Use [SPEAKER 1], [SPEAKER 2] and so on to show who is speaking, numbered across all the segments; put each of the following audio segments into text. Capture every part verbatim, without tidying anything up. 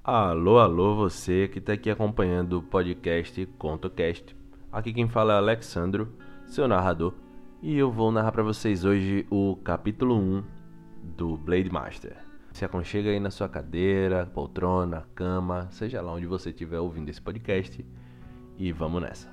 [SPEAKER 1] Alô, alô, você que está aqui acompanhando o podcast ContoCast. Aqui quem fala é Alexandro, seu narrador, e eu vou narrar para vocês hoje o capítulo um do Blade Master. Se aconchega aí na sua cadeira, poltrona, cama, seja lá onde você estiver ouvindo esse podcast, e vamos nessa.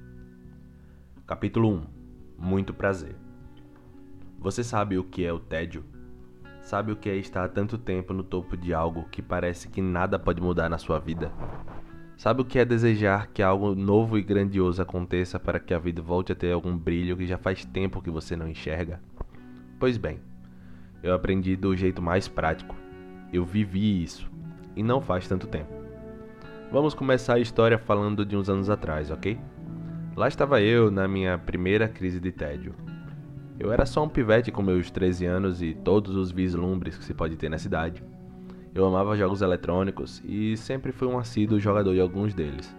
[SPEAKER 1] Capítulo um. Muito prazer. Você sabe o que é o tédio? Sabe o que é estar há tanto tempo no topo de algo que parece que nada pode mudar na sua vida? Sabe o que é desejar que algo novo e grandioso aconteça para que a vida volte a ter algum brilho que já faz tempo que você não enxerga? Pois bem, eu aprendi do jeito mais prático. Eu vivi isso, e não faz tanto tempo. Vamos começar a história falando de uns anos atrás, ok? Lá estava eu na minha primeira crise de tédio. Eu era só um pivete com meus treze anos e todos os vislumbres que se pode ter na cidade. Eu amava jogos eletrônicos e sempre fui um assíduo jogador de alguns deles.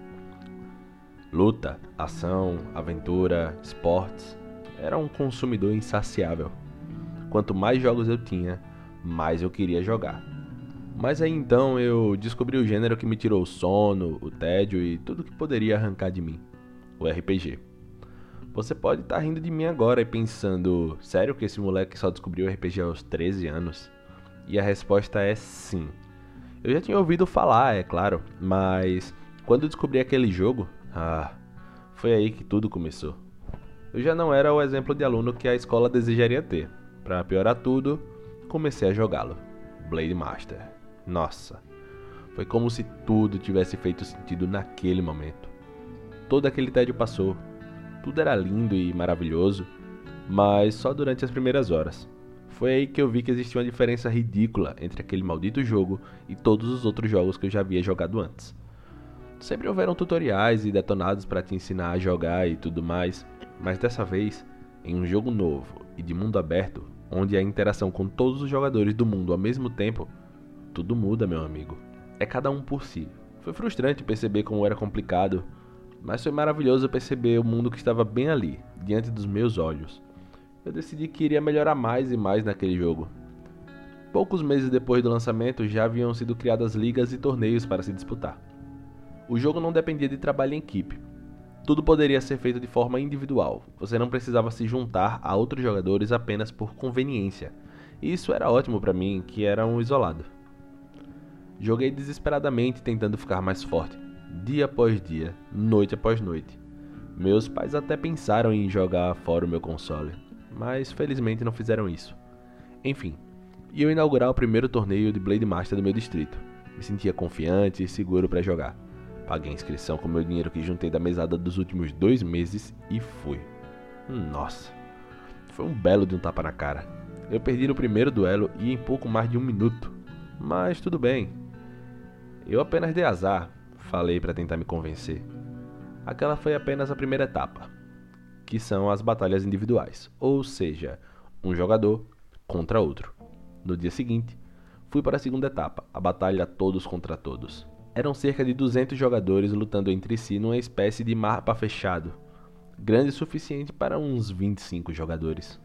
[SPEAKER 1] Luta, ação, aventura, esportes. Era um consumidor insaciável. Quanto mais jogos eu tinha, mais eu queria jogar. Mas aí então eu descobri o gênero que me tirou o sono, o tédio e tudo que poderia arrancar de mim: o R P G. Você pode estar rindo de mim agora e pensando, sério que esse moleque só descobriu o R P G aos treze anos? E a resposta é sim. Eu já tinha ouvido falar, é claro, mas quando eu descobri aquele jogo, ah, foi aí que tudo começou. Eu já não era o exemplo de aluno que a escola desejaria ter. Para piorar tudo, comecei a jogá-lo. Blade Master. Nossa, foi como se tudo tivesse feito sentido naquele momento. Todo aquele tédio passou. Tudo era lindo e maravilhoso, mas só durante as primeiras horas. Foi aí que eu vi que existia uma diferença ridícula entre aquele maldito jogo e todos os outros jogos que eu já havia jogado antes. Sempre houveram tutoriais e detonados para te ensinar a jogar e tudo mais, mas dessa vez, em um jogo novo e de mundo aberto, onde há interação com todos os jogadores do mundo ao mesmo tempo, tudo muda, meu amigo. É cada um por si. Foi frustrante perceber como era complicado, mas foi maravilhoso perceber o mundo que estava bem ali, diante dos meus olhos. Eu decidi que iria melhorar mais e mais naquele jogo. Poucos meses depois do lançamento, já haviam sido criadas ligas e torneios para se disputar. O jogo não dependia de trabalho em equipe. Tudo poderia ser feito de forma individual. Você não precisava se juntar a outros jogadores apenas por conveniência. E isso era ótimo para mim, que era um isolado. Joguei desesperadamente tentando ficar mais forte. Dia após dia, noite após noite. Meus pais até pensaram em jogar fora o meu console, mas felizmente não fizeram isso. Enfim, ia inaugurar o primeiro torneio de Blade Master do meu distrito. Me sentia confiante e seguro para jogar. Paguei a inscrição com meu dinheiro que juntei da mesada dos últimos dois meses e fui. Nossa, foi um belo de um tapa na cara. Eu perdi no primeiro duelo e em pouco mais de um minuto. Mas tudo bem. Eu apenas dei azar. Falei para tentar me convencer. Aquela foi apenas a primeira etapa, que são as batalhas individuais, ou seja, um jogador contra outro. No dia seguinte, fui para a segunda etapa, a batalha todos contra todos. Eram cerca de duzentos jogadores lutando entre si numa espécie de mapa fechado, grande o suficiente para uns vinte e cinco jogadores.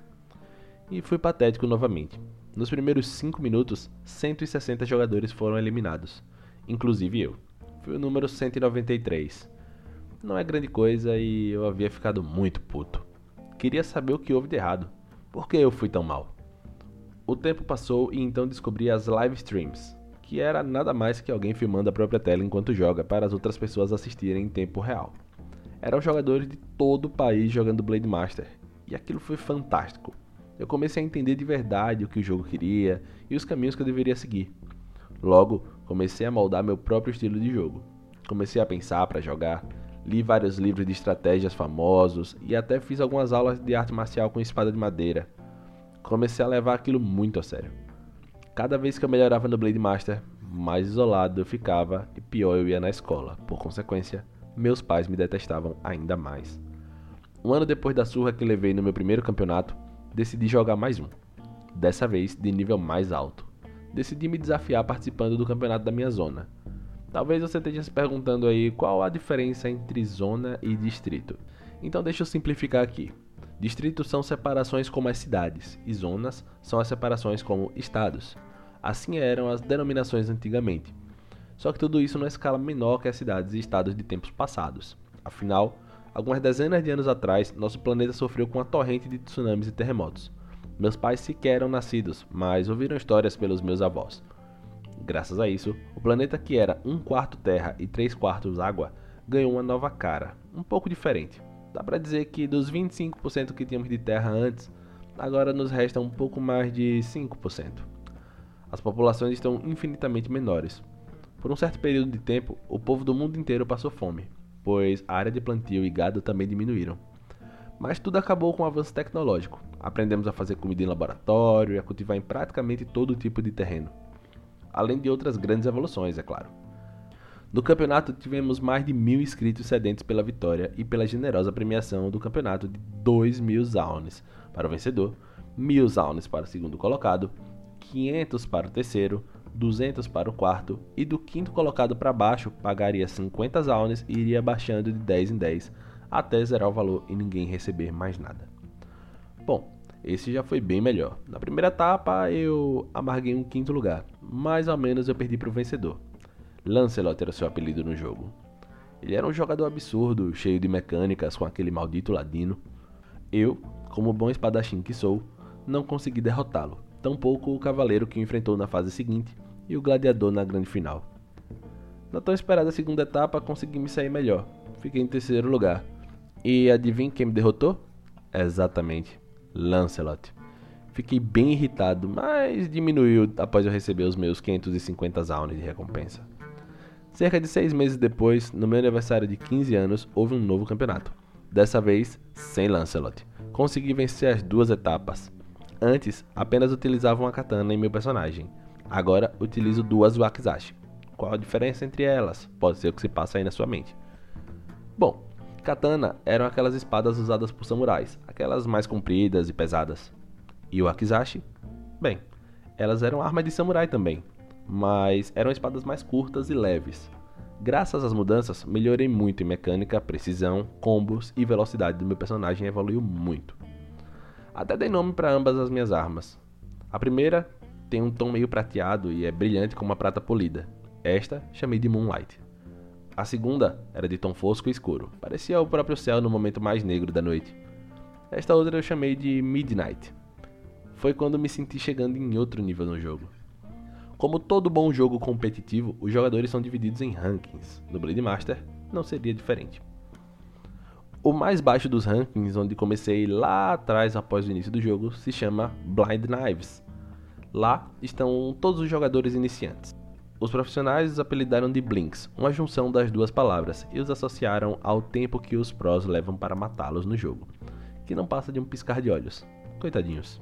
[SPEAKER 1] E fui patético novamente. Nos primeiros cinco minutos, cento e sessenta jogadores foram eliminados, inclusive eu. Fui o número cento e noventa e três. Não é grande coisa e eu havia ficado muito puto. Queria saber o que houve de errado. Por que eu fui tão mal? O tempo passou e então descobri as live streams, que era nada mais que alguém filmando a própria tela enquanto joga para as outras pessoas assistirem em tempo real. Eram jogadores de todo o país jogando Blade Master, e aquilo foi fantástico. Eu comecei a entender de verdade o que o jogo queria e os caminhos que eu deveria seguir. Logo, comecei a moldar meu próprio estilo de jogo. Comecei a pensar para jogar, li vários livros de estratégias famosos e até fiz algumas aulas de arte marcial com espada de madeira. Comecei a levar aquilo muito a sério. Cada vez que eu melhorava no Blade Master, mais isolado eu ficava e pior eu ia na escola. Por consequência, meus pais me detestavam ainda mais. Um ano depois da surra que levei no meu primeiro campeonato, decidi jogar mais um. Dessa vez de nível mais alto. Decidi me desafiar participando do campeonato da minha zona. Talvez você esteja se perguntando aí qual a diferença entre zona e distrito. Então deixa eu simplificar aqui. Distritos são separações como as cidades, e zonas são as separações como estados. Assim eram as denominações antigamente. Só que tudo isso numa escala menor que as cidades e estados de tempos passados. Afinal, algumas dezenas de anos atrás, nosso planeta sofreu com uma torrente de tsunamis e terremotos. Meus pais sequer eram nascidos, mas ouviram histórias pelos meus avós. Graças a isso, o planeta que era um quarto terra e três quartos água, ganhou uma nova cara, um pouco diferente. Dá pra dizer que dos vinte e cinco por cento que tínhamos de terra antes, agora nos resta um pouco mais de cinco por cento. As populações estão infinitamente menores. Por um certo período de tempo, o povo do mundo inteiro passou fome, pois a área de plantio e gado também diminuíram. Mas tudo acabou com o avanço tecnológico. Aprendemos a fazer comida em laboratório e a cultivar em praticamente todo tipo de terreno. Além de outras grandes evoluções, é claro. No campeonato tivemos mais de mil inscritos sedentes pela vitória e pela generosa premiação do campeonato de dois mil zaunes para o vencedor, mil zaunes para o segundo colocado, quinhentos para o terceiro, duzentos para o quarto e do quinto colocado para baixo pagaria cinquenta zaunes e iria baixando de dez em dez até zerar o valor e ninguém receber mais nada. Bom, esse já foi bem melhor. Na primeira etapa eu amarguei um quinto lugar, mais ou menos eu perdi para o vencedor. Lancelot era seu apelido no jogo. Ele era um jogador absurdo, cheio de mecânicas com aquele maldito ladino. Eu, como bom espadachim que sou, não consegui derrotá-lo, tampouco o cavaleiro que o enfrentou na fase seguinte e o gladiador na grande final. Na tão esperada segunda etapa consegui me sair melhor, fiquei em terceiro lugar. E adivinha quem me derrotou? Exatamente, Lancelot. Fiquei bem irritado, mas diminuiu após eu receber os meus quinhentos e cinquenta zaunes de recompensa. Cerca de seis meses depois, no meu aniversário de quinze anos, houve um novo campeonato. Dessa vez, sem Lancelot. Consegui vencer as duas etapas. Antes, apenas utilizava uma katana em meu personagem. Agora, utilizo duas wakizashi. Qual a diferença entre elas? Pode ser o que se passa aí na sua mente. Bom, katana eram aquelas espadas usadas por samurais, aquelas mais compridas e pesadas. E o wakizashi? Bem, elas eram armas de samurai também, mas eram espadas mais curtas e leves. Graças às mudanças, melhorei muito em mecânica, precisão, combos e velocidade do meu personagem evoluiu muito. Até dei nome para ambas as minhas armas. A primeira tem um tom meio prateado e é brilhante como uma prata polida. Esta chamei de Moonlight. A segunda era de tom fosco e escuro, parecia o próprio céu no momento mais negro da noite. Esta outra eu chamei de Midnight. Foi quando me senti chegando em outro nível no jogo. Como todo bom jogo competitivo, os jogadores são divididos em rankings. No Blade Master, não seria diferente. O mais baixo dos rankings, onde comecei lá atrás após o início do jogo, se chama Blind Knives. Lá estão todos os jogadores iniciantes. Os profissionais os apelidaram de Blinks, uma junção das duas palavras, e os associaram ao tempo que os pros levam para matá-los no jogo, que não passa de um piscar de olhos. Coitadinhos.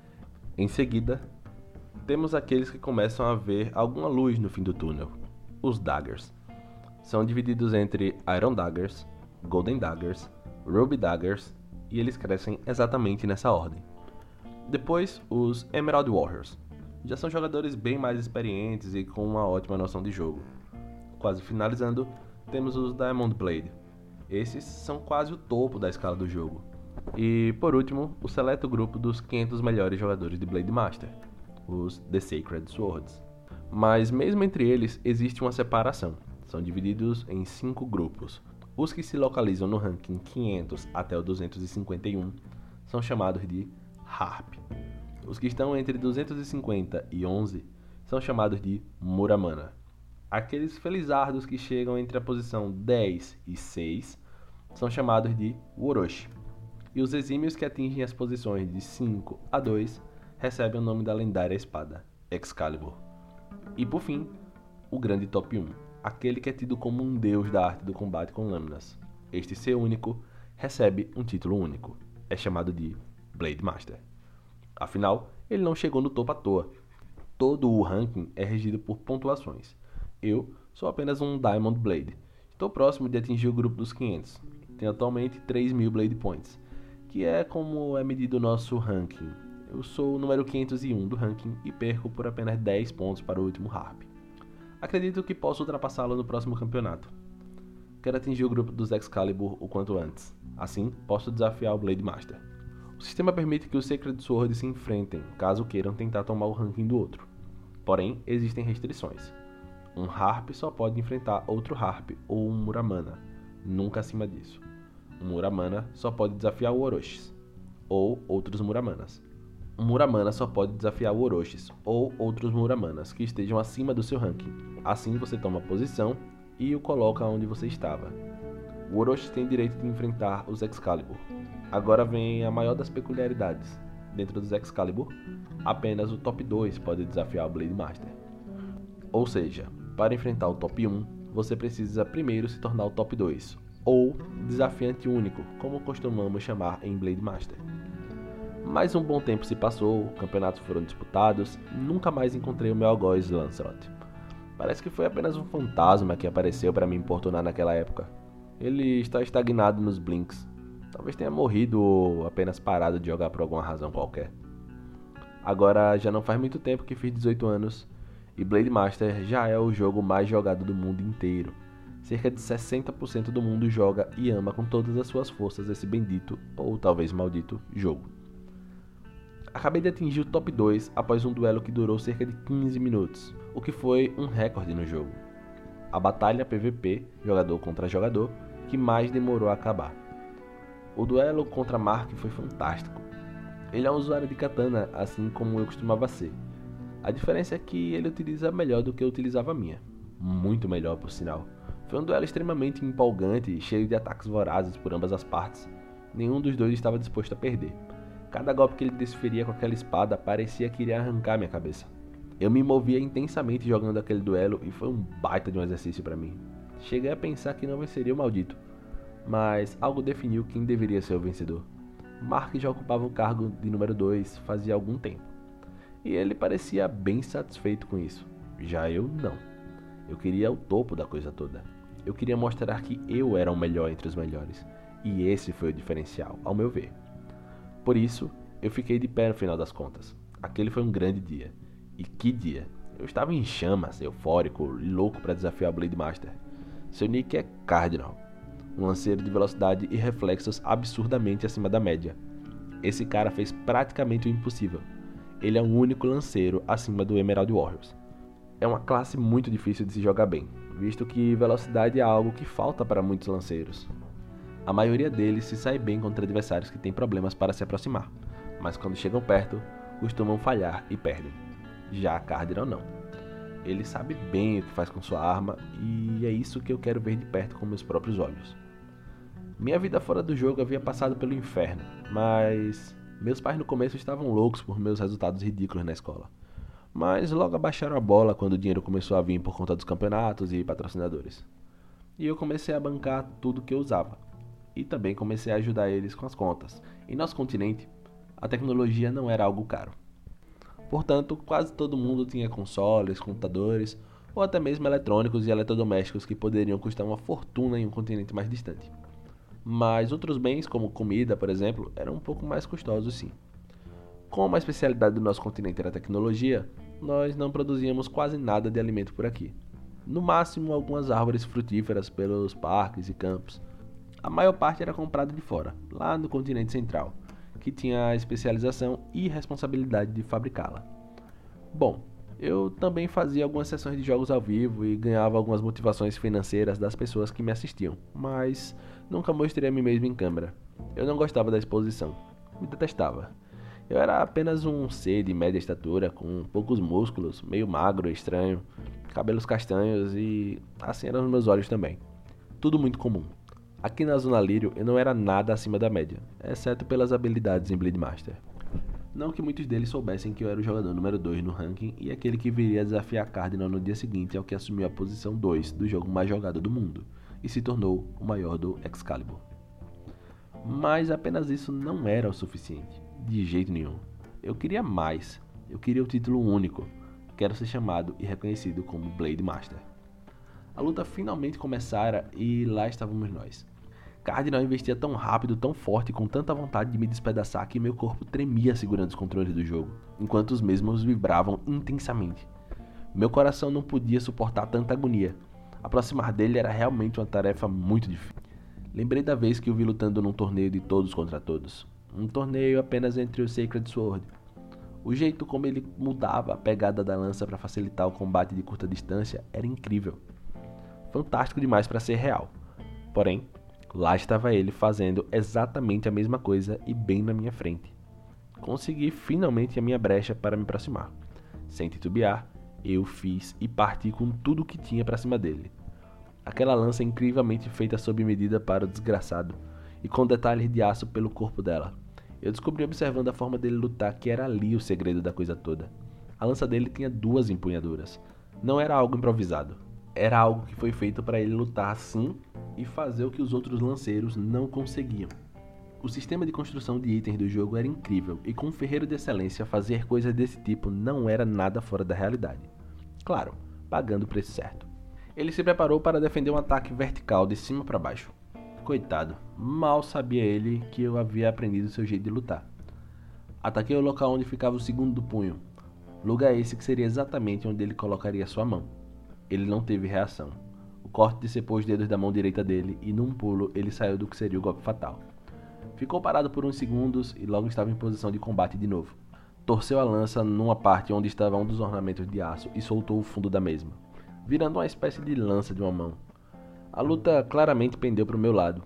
[SPEAKER 1] Em seguida, temos aqueles que começam a ver alguma luz no fim do túnel, os Daggers. São divididos entre Iron Daggers, Golden Daggers, Ruby Daggers, e eles crescem exatamente nessa ordem. Depois, os Emerald Warriors. Já são jogadores bem mais experientes e com uma ótima noção de jogo. Quase finalizando, temos os Diamond Blade. Esses são quase o topo da escala do jogo. E, por último, o seleto grupo dos quinhentos melhores jogadores de Blade Master, os The Sacred Swords. Mas mesmo entre eles existe uma separação. São divididos em cinco grupos. Os que se localizam no ranking quinhentos até o duzentos e cinquenta e um são chamados de Harp. Os que estão entre duzentos e cinquenta e onze são chamados de Muramana. Aqueles felizardos que chegam entre a posição dez e seis são chamados de Woroshi. E os exímios que atingem as posições de cinco a dois recebem o nome da lendária espada, Excalibur. E por fim, o grande top um, aquele que é tido como um deus da arte do combate com lâminas. Este ser único recebe um título único, é chamado de Blade Master. Afinal, ele não chegou no topo à toa. Todo o ranking é regido por pontuações. Eu sou apenas um Diamond Blade. Estou próximo de atingir o grupo dos quinhentos. Tenho atualmente três mil Blade Points, que é como é medido o nosso ranking. Eu sou o número quinhentos e um do ranking e perco por apenas dez pontos para o último Harp. Acredito que posso ultrapassá-lo no próximo campeonato. Quero atingir o grupo dos Excalibur o quanto antes. Assim, posso desafiar o Blade Master. O sistema permite que os Sacred Swords se enfrentem, caso queiram tentar tomar o ranking do outro. Porém, existem restrições. Um Harp só pode enfrentar outro Harp ou um Muramana, nunca acima disso. Um Muramana só pode desafiar o Orochis, ou outros Muramanas. Um Muramana só pode desafiar o Orochis, ou outros Muramanas que estejam acima do seu ranking. Assim você toma posição e o coloca onde você estava. O Orochis tem direito de enfrentar os Excalibur. Agora vem a maior das peculiaridades. Dentro dos Excalibur, apenas o top dois pode desafiar o Blade Master. Ou seja, para enfrentar o top um, você precisa primeiro se tornar o top dois, ou desafiante único, como costumamos chamar em Blade Master. Mais um bom tempo se passou, campeonatos foram disputados, nunca mais encontrei o meu algoz Lancelot. Parece que foi apenas um fantasma que apareceu para me importunar naquela época. Ele está estagnado nos Blinks. Talvez tenha morrido ou apenas parado de jogar por alguma razão qualquer. Agora já não faz muito tempo que fiz dezoito anos, e Blade Master já é o jogo mais jogado do mundo inteiro. Cerca de sessenta por cento do mundo joga e ama com todas as suas forças esse bendito, ou talvez maldito, jogo. Acabei de atingir o top dois após um duelo que durou cerca de quinze minutos, o que foi um recorde no jogo. A batalha P V P, jogador contra jogador, que mais demorou a acabar. O duelo contra Mark foi fantástico. Ele é um usuário de katana, assim como eu costumava ser. A diferença é que ele utiliza melhor do que eu utilizava a minha. Muito melhor, por sinal. Foi um duelo extremamente empolgante e cheio de ataques vorazes por ambas as partes. Nenhum dos dois estava disposto a perder. Cada golpe que ele desferia com aquela espada parecia que iria arrancar minha cabeça. Eu me movia intensamente jogando aquele duelo e foi um baita de um exercício para mim. Cheguei a pensar que não venceria o maldito, mas algo definiu quem deveria ser o vencedor. Mark já ocupava o cargo de número dois fazia algum tempo, e ele parecia bem satisfeito com isso. Já eu não. Eu queria o topo da coisa toda. Eu queria mostrar que eu era o melhor entre os melhores, e esse foi o diferencial, ao meu ver. Por isso, eu fiquei de pé no final das contas. Aquele foi um grande dia. E que dia! Eu estava em chamas, eufórico e louco para desafiar o Blade Master. Seu nick é Cardinal, um lanceiro de velocidade e reflexos absurdamente acima da média. Esse cara fez praticamente o impossível. Ele é o único lanceiro acima do Emerald Warriors. É uma classe muito difícil de se jogar bem, visto que velocidade é algo que falta para muitos lanceiros. A maioria deles se sai bem contra adversários que têm problemas para se aproximar, mas quando chegam perto, costumam falhar e perdem. Já Cardinal não. Ele sabe bem o que faz com sua arma e é isso que eu quero ver de perto com meus próprios olhos. Minha vida fora do jogo havia passado pelo inferno, mas meus pais no começo estavam loucos por meus resultados ridículos na escola. Mas logo abaixaram a bola quando o dinheiro começou a vir por conta dos campeonatos e patrocinadores. E eu comecei a bancar tudo que eu usava. E também comecei a ajudar eles com as contas. Em nosso continente, a tecnologia não era algo caro. Portanto, quase todo mundo tinha consoles, computadores ou até mesmo eletrônicos e eletrodomésticos que poderiam custar uma fortuna em um continente mais distante. Mas outros bens, como comida, por exemplo, eram um pouco mais custosos sim. Como a especialidade do nosso continente era a tecnologia, nós não produzíamos quase nada de alimento por aqui. No máximo, algumas árvores frutíferas pelos parques e campos. A maior parte era comprada de fora, lá no continente central, que tinha a especialização e responsabilidade de fabricá-la. Bom, eu também fazia algumas sessões de jogos ao vivo e ganhava algumas motivações financeiras das pessoas que me assistiam, mas nunca mostrei a mim mesmo em câmera. Eu não gostava da exposição, me detestava. Eu era apenas um ser de média estatura, com poucos músculos, meio magro e estranho, cabelos castanhos e assim eram os meus olhos também. Tudo muito comum. Aqui na Zona Lírio eu não era nada acima da média, exceto pelas habilidades em Blade Master. Não que muitos deles soubessem que eu era o jogador número dois no ranking e aquele que viria desafiar Cardinal no dia seguinte ao que assumiu a posição dois do jogo mais jogado do mundo e se tornou o maior do Excalibur. Mas apenas isso não era o suficiente, de jeito nenhum. Eu queria mais, eu queria o título único, quero ser chamado e reconhecido como Blade Master. A luta finalmente começara e lá estávamos nós. Cardinal investia tão rápido, tão forte, com tanta vontade de me despedaçar que meu corpo tremia segurando os controles do jogo, enquanto os mesmos vibravam intensamente. Meu coração não podia suportar tanta agonia. Aproximar dele era realmente uma tarefa muito difícil. Lembrei da vez que o vi lutando num torneio de todos contra todos. Um torneio apenas entre o Sacred Sword. O jeito como ele mudava a pegada da lança para facilitar o combate de curta distância era incrível. Fantástico demais para ser real. Porém, lá estava ele fazendo exatamente a mesma coisa e bem na minha frente. Consegui finalmente a minha brecha para me aproximar. Sem titubear, eu fiz e parti com tudo o que tinha para cima dele. Aquela lança incrivelmente feita sob medida para o desgraçado, e com detalhes de aço pelo corpo dela. Eu descobri observando a forma dele lutar que era ali o segredo da coisa toda. A lança dele tinha duas empunhaduras. Não era algo improvisado. Era algo que foi feito para ele lutar assim e fazer o que os outros lanceiros não conseguiam. O sistema de construção de itens do jogo era incrível e com um ferreiro de excelência fazer coisas desse tipo não era nada fora da realidade. Claro, pagando o preço certo. Ele se preparou para defender um ataque vertical de cima para baixo. Coitado, mal sabia ele que eu havia aprendido seu jeito de lutar. Ataquei o local onde ficava o segundo do punho, lugar esse que seria exatamente onde ele colocaria sua mão. Ele não teve reação. O corte decepou os dedos da mão direita dele e num pulo ele saiu do que seria o golpe fatal. Ficou parado por uns segundos e logo estava em posição de combate de novo. Torceu a lança numa parte onde estava um dos ornamentos de aço e soltou o fundo da mesma, virando uma espécie de lança de uma mão. A luta claramente pendeu para o meu lado,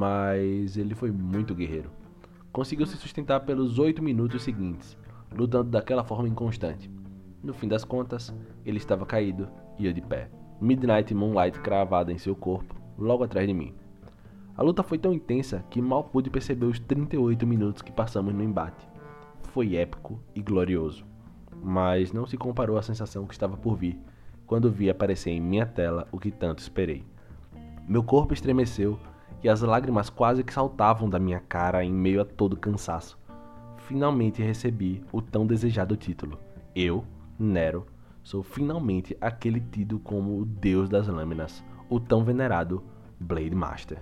[SPEAKER 1] mas ele foi muito guerreiro. Conseguiu se sustentar pelos oito minutos seguintes, lutando daquela forma inconstante. No fim das contas, ele estava caído e eu de pé, Midnight Moonlight cravada em seu corpo, logo atrás de mim. A luta foi tão intensa que mal pude perceber os trinta e oito minutos que passamos no embate. Foi épico e glorioso, mas não se comparou à sensação que estava por vir quando vi aparecer em minha tela o que tanto esperei. Meu corpo estremeceu e as lágrimas quase que saltavam da minha cara em meio a todo o cansaço. Finalmente recebi o tão desejado título. Eu, Nero, sou finalmente aquele tido como o deus das lâminas, o tão venerado Blade Master.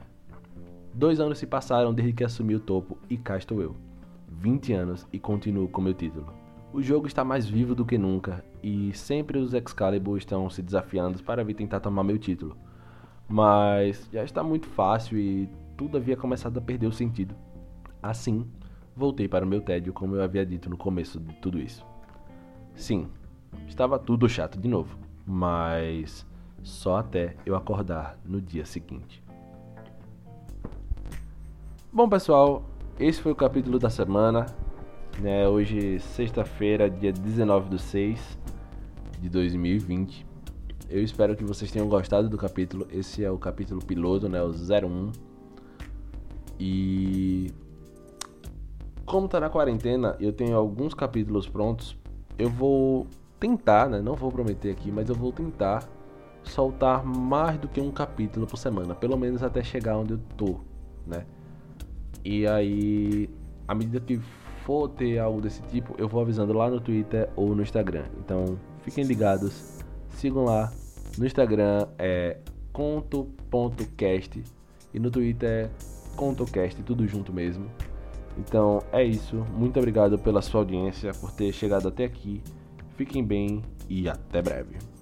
[SPEAKER 1] Dois anos se passaram desde que assumi o topo e cá estou eu. vinte anos e continuo com meu título. O jogo está mais vivo do que nunca e sempre os Excalibur estão se desafiando para vir tentar tomar meu título. Mas já está muito fácil e tudo havia começado a perder o sentido. Assim, voltei para o meu tédio como eu havia dito no começo de tudo isso. Sim, estava tudo chato de novo, mas só até eu acordar no dia seguinte. Bom pessoal, esse foi o capítulo da semana, né? Hoje sexta-feira, dia dezenove de seis de dois mil e vinte. Eu espero que vocês tenham gostado do capítulo. Esse é o capítulo piloto, né? O zero um. E como tá na quarentena, eu tenho alguns capítulos prontos. Eu vou tentar, né? Não vou prometer aqui, mas eu vou tentar soltar mais do que um capítulo por semana, pelo menos até chegar onde eu tô, né? E aí, à medida que for ter algo desse tipo, eu vou avisando lá no Twitter ou no Instagram. Então, fiquem ligados. Sigam lá. No Instagram é conto ponto cast e no Twitter é contocast, tudo junto mesmo. Então é isso. Muito obrigado pela sua audiência, por ter chegado até aqui. Fiquem bem e até breve.